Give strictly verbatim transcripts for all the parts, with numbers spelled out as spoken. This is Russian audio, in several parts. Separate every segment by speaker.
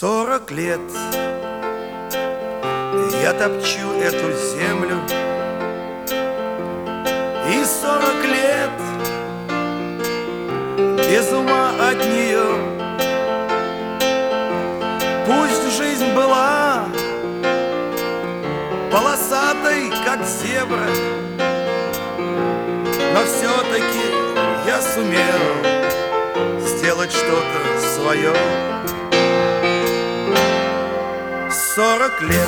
Speaker 1: Сорок лет я топчу эту землю, и сорок лет без ума от нее. Пусть жизнь была полосатой, как зебра, но все-таки я сумел сделать что-то свое. Сорок лет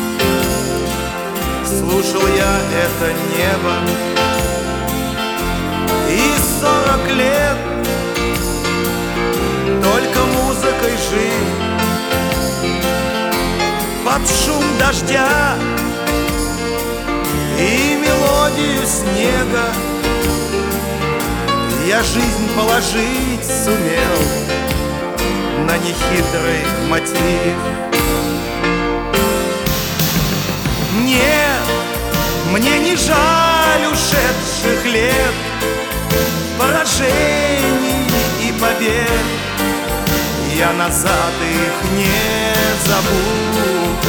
Speaker 1: слушал я это небо, и сорок лет только музыкой жил. Под шум дождя и мелодию снега я жизнь положить сумел на нехитрый мотив. Нет, мне не жаль ушедших лет, поражений и побед. Я назад их не забуду.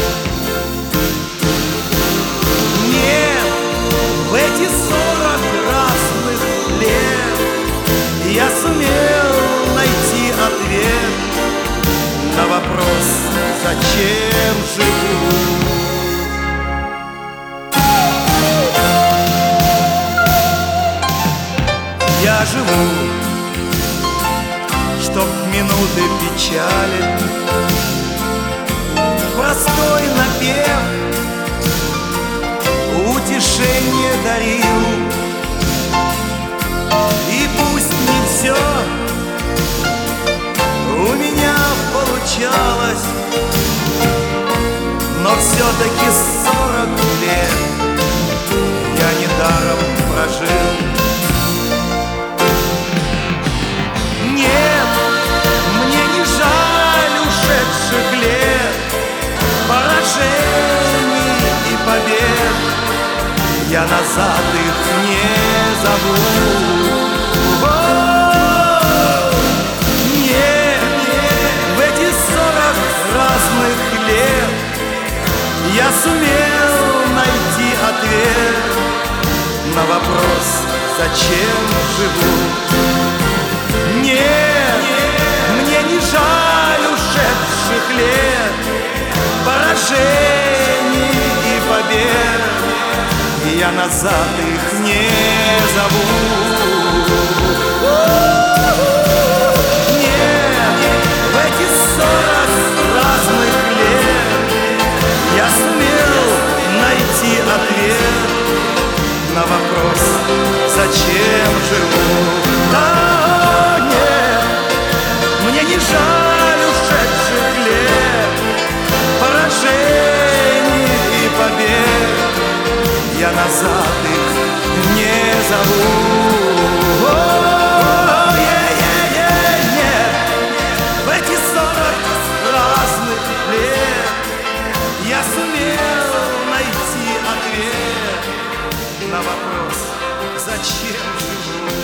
Speaker 1: Нет, в эти сорок разных лет я сумел найти ответ на вопрос, зачем живу. Я живу, чтоб минуты печали простой напев утешение дарил. И пусть не все у меня получалось, но все-таки сорок лет я недаром прожил. Нет, мне не жаль ушедших лет, поражений и побед. Я назад их не зову. О, нет, в эти сорок разных лет я сумел найти ответ на вопрос, зачем живу. Нет, мне не жаль ушедших лет, поражений и побед. Я назад их не зову. Нет, в эти сорок разных лет я сумел найти ответ на вопрос, зачем живу. Да, нет, мне не жаль ушедших лет, поражений и побед. Я назад их не зову. О, е, е, е, нет, в эти сорок разных лет я сумел найти ответ на вопрос, зачем живу.